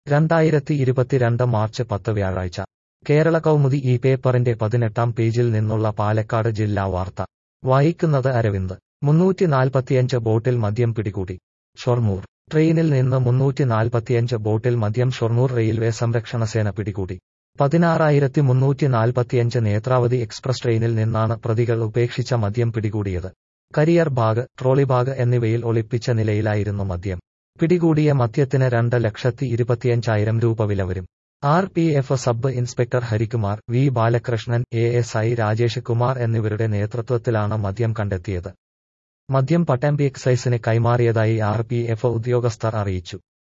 2022 March 10 വ്യാഴാഴ്ച കേരള കൗമുദി ഈ പേപ്പറിന്റെ 18-ാം പേജിൽ നിന്നുള്ള പാലക്കാട് ജില്ലാ വാർത്ത വായിക്കുന്നത് അരവിന്ദ് 345 ബോട്ടിൽ മദ്യം പിടികൂടി. ഷൊർണൂർ ട്രെയിനിൽ നിന്ന് 345 ബോട്ടിൽ മദ്യം ഷൊർണൂർ റെയിൽവേ സംരക്ഷണസേന പിടികൂടി. 16,345 നേത്രാവതി എക്സ്പ്രസ് ട്രെയിനിൽ നിന്നാണ് പ്രതികൾ ഉപേക്ഷിച്ച മദ്യം പിടികൂടിയത്. കരിയർ ബാഗ്, ട്രോളി ബാഗ് എന്നിവയിൽ ഒളിപ്പിച്ച നിലയിലായിരുന്നു മദ്യം. പിടികൂടിയ മദ്യത്തിന് 2,25,000 രൂപ വില വരും. RPF sub inspector Harikumar, V Balakrishnan, ASI Rajesh Kumar എന്നിവരുടെ നേതൃത്വത്തിലാണ് മദ്യം കണ്ടെത്തിയത്. മദ്യം പട്ടാമ്പി എക്സൈസിന് കൈമാറിയതായി RPF ഉദ്യോഗസ്ഥർ അറിയിച്ചു.